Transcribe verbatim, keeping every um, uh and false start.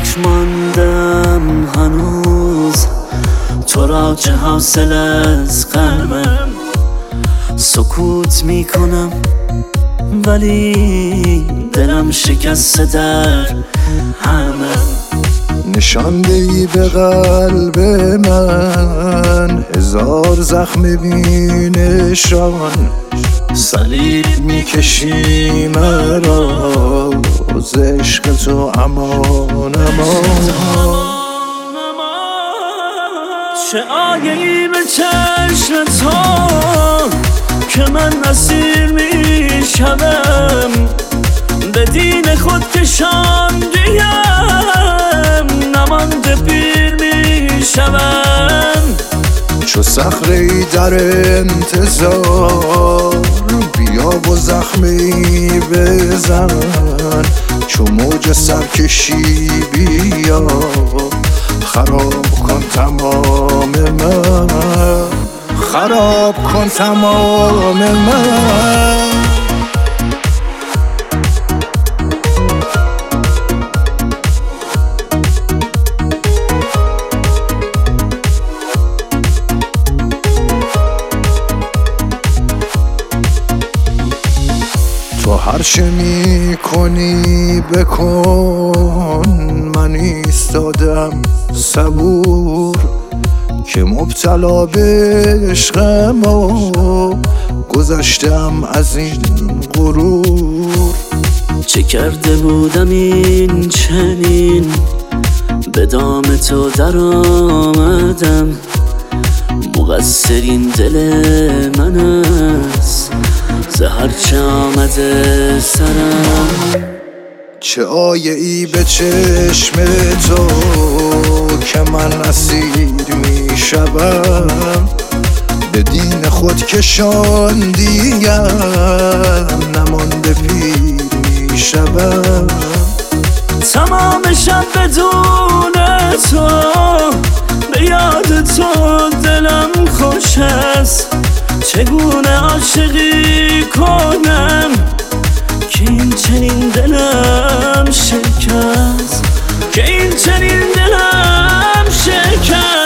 فکر ماندم هنوز تو را چه حاصل از قلبم. سکوت میکنم ولی دلم شکسته در همم. نشان دهی به قلب من هزار زخم بینشان. صلیب میکشی مرا ز عشق تو امان امان. چه آیی به چشم تو که من اسیر میشم. به دین خود کشاندیم نمانده پیر میشم. چو صخره‌ای در انتظار بیا و زخمی بزن. چو موج سرکشی بیا خراب کن تمام من. خراب کن تمام من. تو هر چه می کنی بکن، من ایستادم صبور که مبتلا به عشقم و گذشتم از این غرور. چه کرده بودم این چنین به دام تو در آمدم. مقصرین دل من است ز هرچه آمده سرم. چه آیه ای به چشم تو که من اسیر می شوم. به دین خود کشاندیم نمانده پیر می شوم. تمام شب بدون تو به یاد تو دلم خوش است. چگونه عاشقی کنم که این چنین دلم شکست. که این چنین دلم شکست.